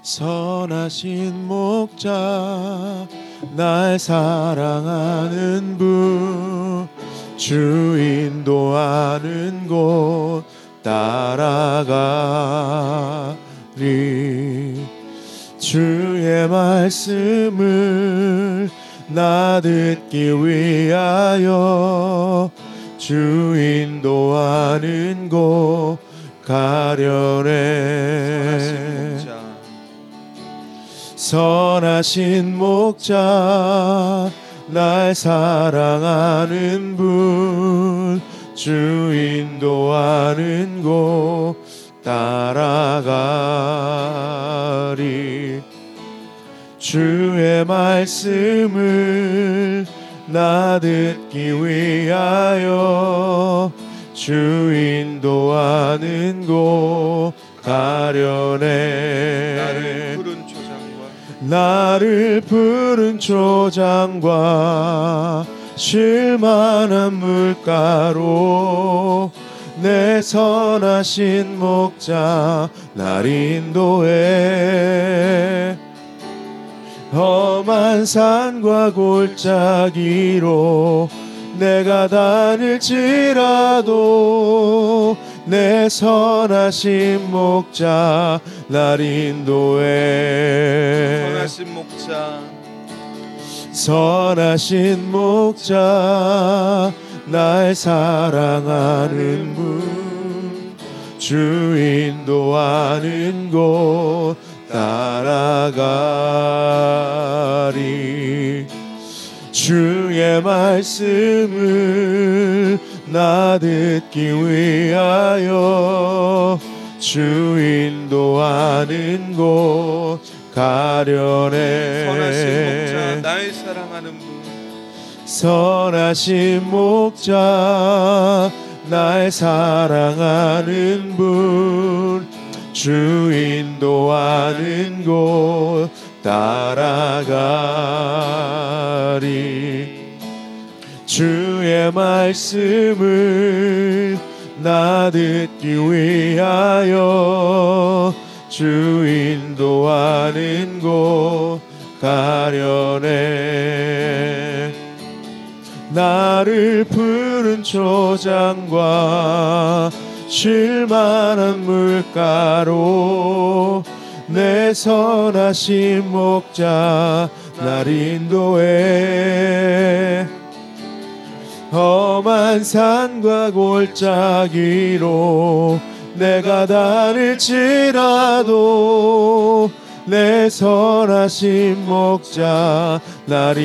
선하신 목자 날 사랑하는 분 주 인도하는 곳 따라가리 주의 말씀을 나 듣기 위하여 주 인도하는 곳 가려네 선하신 목자 날 사랑하는 분 주 인도하는 곳 따라가리 주의 말씀을 나 듣기 위하여 주 인도하는 곳 가려네 나를 푸른 초장과 쉴만한 물가로 내 선하신 목자 날 인도해 험한 산과 골짜기로 내가 다닐지라도 내 선하신 목자 날 인도해 선하신 목자 선하신 목자 날 사랑하는 분 주 인도하는 곳 따라가리 주의 말씀을 나 듣기 위하여 주 인도하는 곳 가려네 선하신 목자 날 사랑하는 분 선하신 목자 날 사랑하는 분 주 인도하는 곳 따라가리 주의 말씀을 나 듣기 위하여 주 인도하는 곳 가려네 나를 푸른 초장과 쉴만한 물가로 내 선하신 목자 날 인도해 험한 산과 골짜기로 내가 다닐지라도 내 선하신 목자 날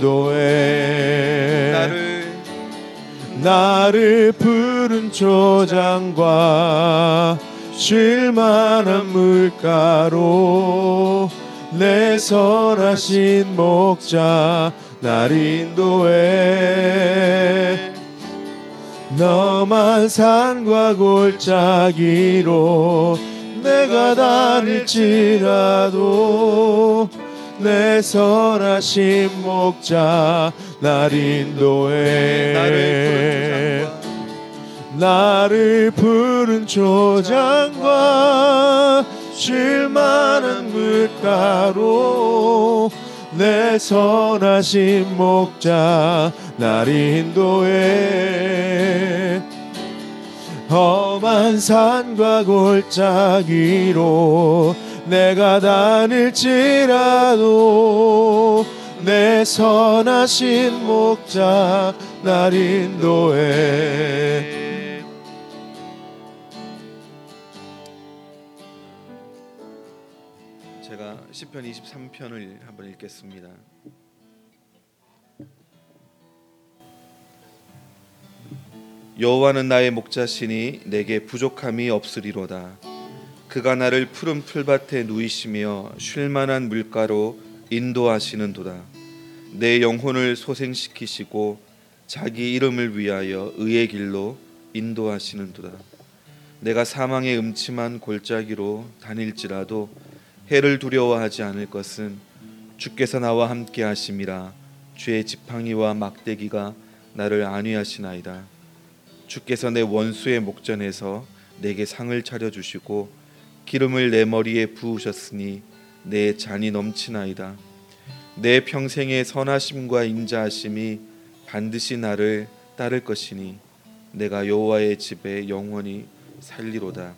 인도해 나를 푸른 초장과 쉴만한 물가로 내 선하신 목자 날 인도해 험한 산과 골짜기로 내가 다닐지라도 내 선하신 목자 날 인도해 나를 푸른 초장과 쉴만한 물가로 내 선하신 목자 날 인도해 험한 산과 골짜기로 내가 다닐지라도 내 선하신 목자 날 인도해 제가 시편 23편을 한번 읽겠습니다. 여호와는 나의 목자시니 내게 부족함이 없으리로다. 그가 나를 푸른 풀밭에 누이시며 쉴만한 물가로 인도하시는도다. 내 영혼을 소생시키시고 자기 이름을 위하여 의의 길로 인도하시는도다. 내가 사망의 음침한 골짜기로 다닐지라도 해를 두려워하지 않을 것은 주께서 나와 함께 하심이라. 주의 지팡이와 막대기가 나를 안위하시나이다. 주께서 내 원수의 목전에서 내게 상을 차려주시고 기름을 내 머리에 부으셨으니 내 잔이 넘치나이다. 내 평생의 선하심과 인자하심이 반드시 나를 따를 것이니 내가 여호와의 집에 영원히 살리로다.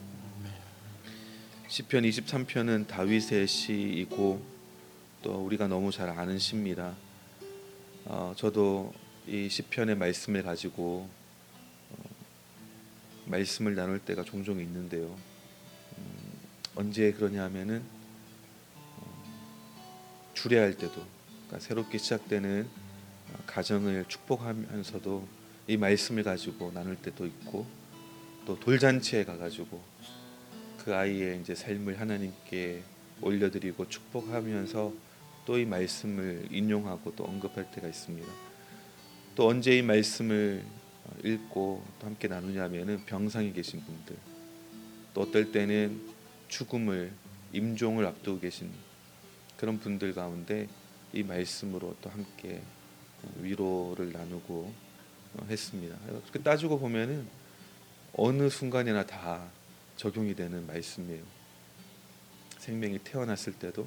시편 23편은 다윗의 시이고 또 우리가 너무 잘 아는 시입니다. 저도 이 시편의 말씀을 가지고 말씀을 나눌 때가 종종 있는데요. 언제 그러냐면은 주례할 때도, 그러니까 새롭게 시작되는 가정을 축복하면서도 이 말씀을 가지고 나눌 때도 있고, 또 돌잔치에 가가지고 그 아이의 이제 삶을 하나님께 올려드리고 축복하면서 또 이 말씀을 인용하고 또 언급할 때가 있습니다. 또 언제 이 말씀을 읽고 또 함께 나누냐면은 병상에 계신 분들, 또 어떨 때는 죽음을, 임종을 앞두고 계신 그런 분들 가운데 이 말씀으로 또 함께 위로를 나누고 했습니다. 그렇게 따지고 보면은 어느 순간이나 다 적용이 되는 말씀이에요. 생명이 태어났을 때도,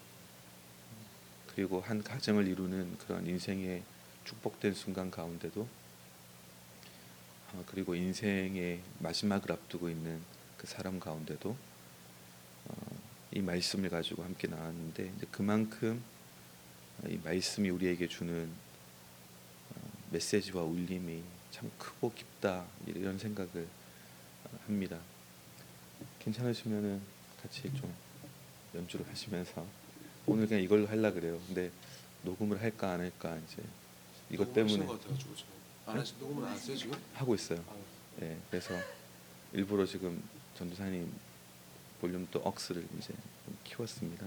그리고 한 가정을 이루는 그런 인생의 축복된 순간 가운데도, 그리고 인생의 마지막을 앞두고 있는 그 사람 가운데도 이 말씀을 가지고 함께 나왔는데, 이제 그만큼 이 말씀이 우리에게 주는 메시지와 울림이 참 크고 깊다, 이런 생각을 합니다. 괜찮으시면은 같이 좀 연주를 하시면서, 오늘 그냥 이걸로 하려고 그래요. 근데 녹음을 할까 안 할까 이제 이것 때문에 녹음은 안 했어요 지금? 하고 있어요. 예, 그래서 일부러 지금 전도사님 볼륨 또 억스를 이제 좀 키웠습니다.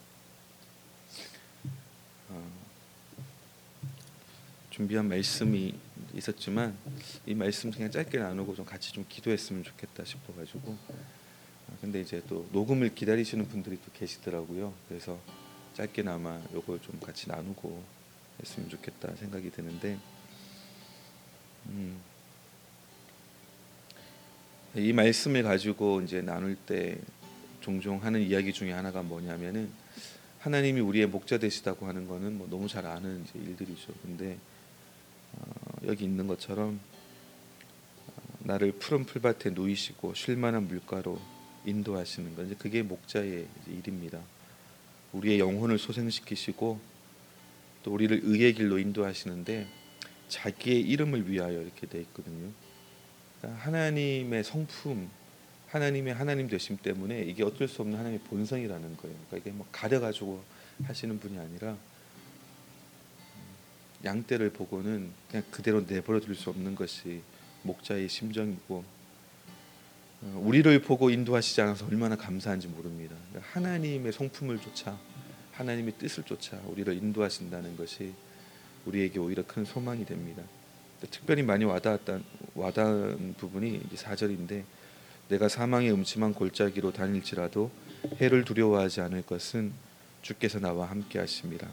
준비한 말씀이 있었지만 이 말씀 그냥 짧게 나누고 좀 같이 좀 기도했으면 좋겠다 싶어가지고, 근데 이제 또 녹음을 기다리시는 분들이 또 계시더라고요. 그래서 짧게나마 요걸 좀 같이 나누고 했으면 좋겠다 생각이 드는데, 이 말씀을 가지고 이제 나눌 때 종종 하는 이야기 중에 하나가 뭐냐면은, 하나님이 우리의 목자 되시다고 하는 거는 뭐 너무 잘 아는 이제 일들이죠. 근데 여기 있는 것처럼 나를 푸른 풀밭에 누이시고 쉴만한 물가로 인도하시는 건 이제 그게 목자의 이제 일입니다. 우리의 영혼을 소생시키시고 또 우리를 의의 길로 인도하시는데, 자기의 이름을 위하여 이렇게 돼 있거든요. 그러니까 하나님의 성품, 하나님의 하나님 되심 때문에 이게 어쩔 수 없는 하나님의 본성이라는 거예요. 그러니까 이게 뭐 가려가지고 하시는 분이 아니라 양떼를 보고는 그냥 그대로 내버려 둘 수 없는 것이 목자의 심정이고, 우리를 보고 인도하시지 않아서 얼마나 감사한지 모릅니다. 그러니까 하나님의 성품을 쫓아, 하나님의 뜻을 쫓아 우리를 인도하신다는 것이 우리에게 오히려 큰 소망이 됩니다. 특별히 많이 와닿은 부분이 4절인데, 내가 사망의 음침한 골짜기로 다닐지라도 해를 두려워하지 않을 것은 주께서 나와 함께 하심이라.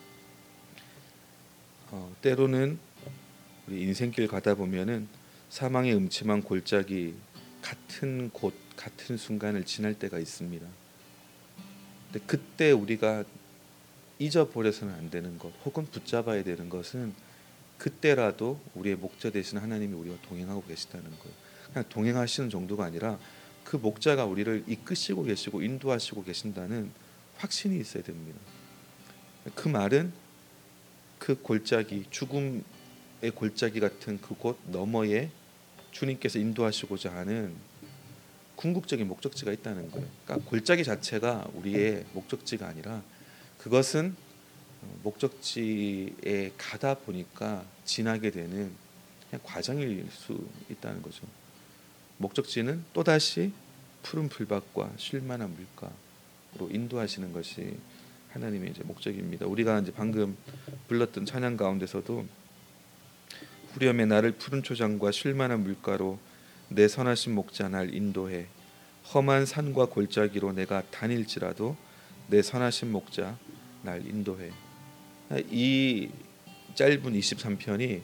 때로는 우리 인생길 가다 보면은 사망의 음침한 골짜기, 같은 곳, 같은 순간을 지날 때가 있습니다. 근데 그때 우리가 잊어버려서는 안 되는 것, 혹은 붙잡아야 되는 것은 그때라도 우리의 목자 되시는 하나님이 우리와 동행하고 계시다는 거예요. 그냥 동행하시는 정도가 아니라 그 목자가 우리를 이끄시고 계시고 인도하시고 계신다는 확신이 있어야 됩니다. 그 말은 그 골짜기, 죽음의 골짜기 같은 그곳 너머에 주님께서 인도하시고자 하는 궁극적인 목적지가 있다는 거예요. 그러니까 골짜기 자체가 우리의 목적지가 아니라 그것은 목적지에 가다 보니까 지나게 되는 그냥 과정일 수 있다는 거죠. 목적지는 또다시 푸른 풀밭과 쉴만한 물가로 인도하시는 것이 하나님의 이제 목적입니다. 우리가 이제 방금 불렀던 찬양 가운데서도 후렴에 나를 푸른 초장과 쉴만한 물가로 내 선하신 목자 날 인도해 험한 산과 골짜기로 내가 다닐지라도 내 선하신 목자 날 인도해. 이 짧은 23편이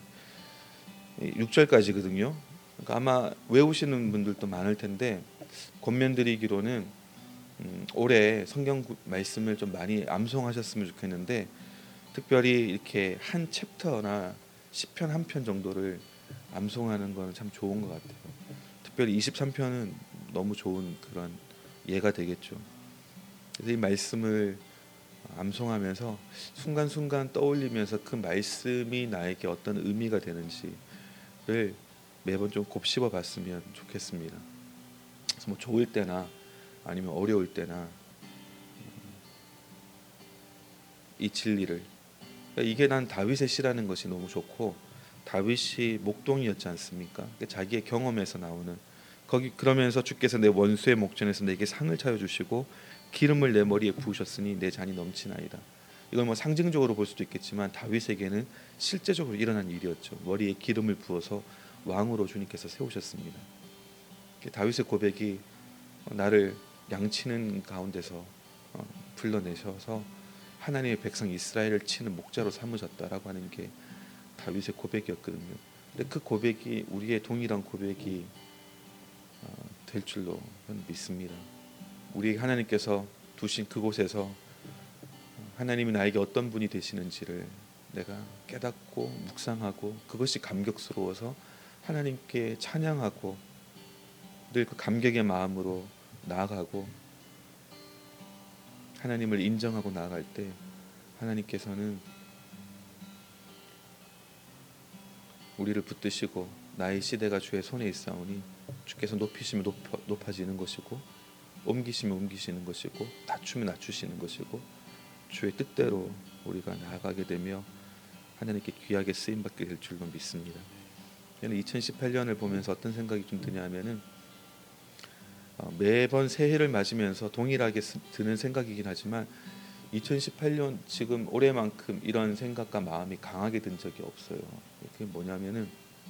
6절까지거든요. 그러니까 아마 외우시는 분들도 많을 텐데, 권면드리기로는 올해 성경 말씀을 좀 많이 암송하셨으면 좋겠는데 특별히 이렇게 한 챕터나 시편 한 편 정도를 암송하는 건 참 좋은 것 같아요. 특별히 23편은 너무 좋은 그런 예가 되겠죠. 그래서 이 말씀을 암송하면서 순간순간 떠올리면서 그 말씀이 나에게 어떤 의미가 되는지를 매번 좀 곱씹어 봤으면 좋겠습니다. 그래서 뭐 좋을 때나 아니면 어려울 때나 이 진리를, 그러니까 이게 난 다윗의 시라는 것이 너무 좋고, 다윗이 목동이었지 않습니까? 그러니까 자기의 경험에서 나오는 거기, 그러면서 주께서 내 원수의 목전에서 내게 상을 차여 주시고 기름을 내 머리에 부으셨으니 내 잔이 넘치나이다. 이걸 뭐 상징적으로 볼 수도 있겠지만 다윗에게는 실제적으로 일어난 일이었죠. 머리에 기름을 부어서 왕으로 주님께서 세우셨습니다. 다윗의 고백이 나를 양치는 가운데서 불러내셔서 하나님의 백성 이스라엘을 치는 목자로 삼으셨다라고 하는 게 다윗의 고백이었거든요. 근데 그 고백이 우리의 동일한 고백이 될 줄로 저는 믿습니다. 우리 하나님께서 두신 그곳에서 하나님이 나에게 어떤 분이 되시는지를 내가 깨닫고 묵상하고 그것이 감격스러워서 하나님께 찬양하고 늘 그 감격의 마음으로 나아가고 하나님을 인정하고 나아갈 때 하나님께서는 우리를 붙드시고 나의 시대가 주의 손에 있사오니 주께서 높이시면 높아지는 것이고 옮기시면 옮기시는 것이고 낮추면 낮추시는 것이고 주의 뜻대로 우리가 나아가게 되며 하나님께 귀하게 쓰임받게 될 줄로 믿습니다. 저는 2018년을 보면서 어떤 생각이 좀 드냐면은 매번 새해를 맞으면서 동일하게 드는 생각이긴 하지만 2018년 지금 올해만큼 이런 생각과 마음이 강하게 든 적이 없어요. 그게 뭐냐면은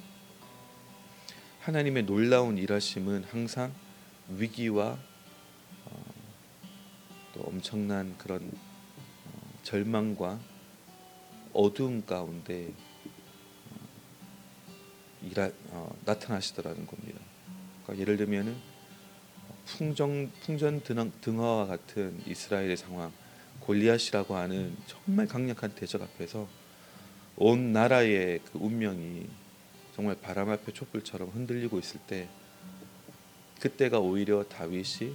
하나님의 놀라운 일하심은 항상 위기와 또 엄청난 그런 절망과 어두움 가운데 나타나시더라는 겁니다. 그러니까 예를 들면은 풍전 등화와 같은 이스라엘의 상황, 골리앗이라고 하는 정말 강력한 대적 앞에서 온 나라의 그 운명이 정말 바람 앞에 촛불처럼 흔들리고 있을 때, 그때가 오히려 다윗이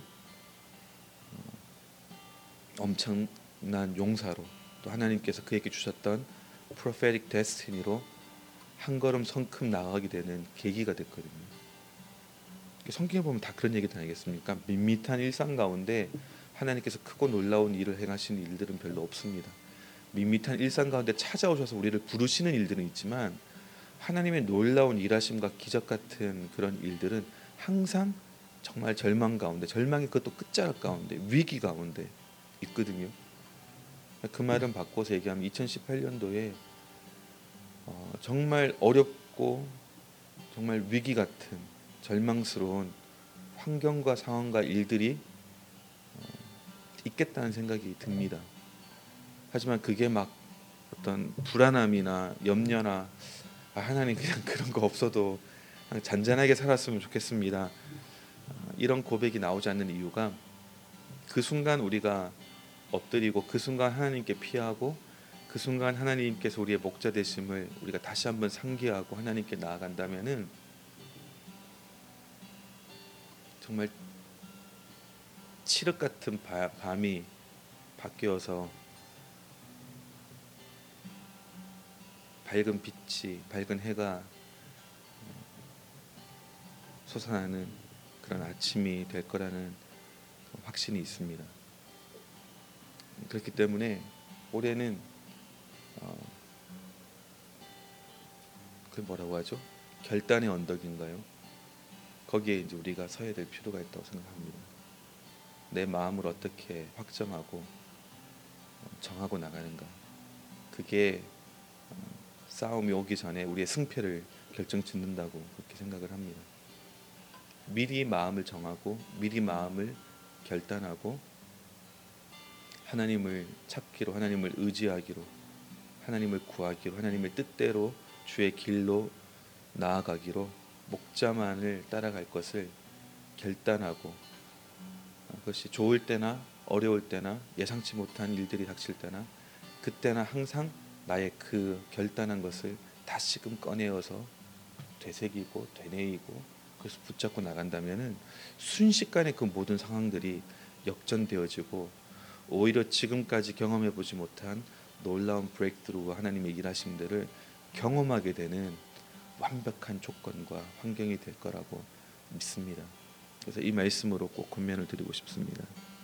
엄청난 용사로 또 하나님께서 그에게 주셨던 prophetic destiny로 한 걸음 성큼 나아가게 되는 계기가 됐거든요. 성경에 보면 다 그런 얘기들 아니겠습니까? 밋밋한 일상 가운데 하나님께서 크고 놀라운 일을 행하시는 일들은 별로 없습니다. 밋밋한 일상 가운데 찾아오셔서 우리를 부르시는 일들은 있지만 하나님의 놀라운 일하심과 기적 같은 그런 일들은 항상 정말 절망 가운데, 절망의 그것도 끝자락 가운데, 위기 가운데 있거든요. 그 말은 바꿔서 얘기하면 2018년도에 정말 어렵고 정말 위기 같은 절망스러운 환경과 상황과 일들이 있겠다는 생각이 듭니다. 하지만 그게 막 어떤 불안함이나 염려나 하나님 그냥 그런 거 없어도 그냥 잔잔하게 살았으면 좋겠습니다, 이런 고백이 나오지 않는 이유가 그 순간 우리가 엎드리고 그 순간 하나님께 피하고 그 순간 하나님께서 우리의 목자 되심을 우리가 다시 한번 상기하고 하나님께 나아간다면은 정말 칠흑 같은 밤이 바뀌어서 밝은 빛이, 밝은 해가 솟아나는 그런 아침이 될 거라는 확신이 있습니다. 그렇기 때문에 올해는 그 뭐라고 하죠? 결단의 언덕인가요? 거기에 이제 우리가 서야 될 필요가 있다고 생각합니다. 내 마음을 어떻게 확정하고 정하고 나가는가. 그게 싸움이 오기 전에 우리의 승패를 결정짓는다고 그렇게 생각을 합니다. 미리 마음을 정하고 미리 마음을 결단하고 하나님을 찾기로, 하나님을 의지하기로, 하나님을 구하기로, 하나님의 뜻대로 주의 길로 나아가기로, 목자만을 따라갈 것을 결단하고 그것이 좋을 때나 어려울 때나 예상치 못한 일들이 닥칠 때나 그때나 항상 나의 그 결단한 것을 다시금 꺼내어서 되새기고 되뇌이고 그래서 붙잡고 나간다면은 순식간에 그 모든 상황들이 역전되어지고 오히려 지금까지 경험해 보지 못한 놀라운 브레이크트루와 하나님의 일하심들을 경험하게 되는 완벽한 조건과 환경이 될 거라고 믿습니다. 그래서 이 말씀으로 꼭 권면을 드리고 싶습니다.